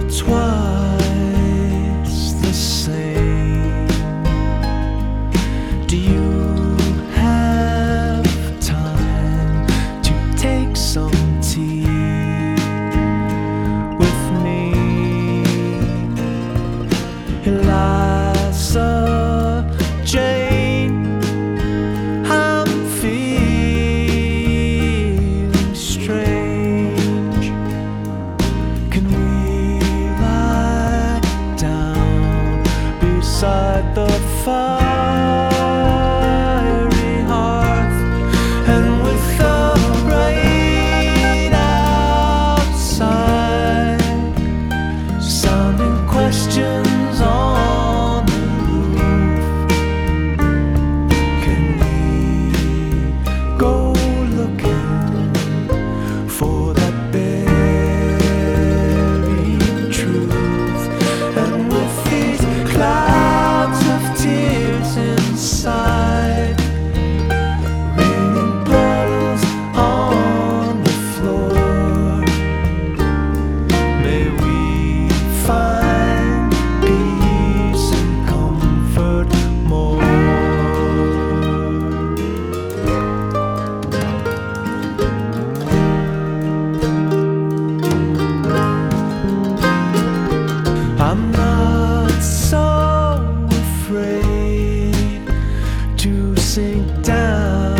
twice the same. Do you have time to take some tea with me, Eliza Jane? I'm feeling strange. Can we lie down beside the fiery hearth, and with the rain outside sounding questions on the roof, can we go looking for that buried truth? And with these clouds of tears inside, raining puddles on the floor, may we find peace and comfort more. I'm not so afraid to sink down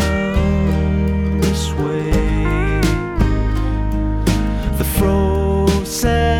this way. The frozen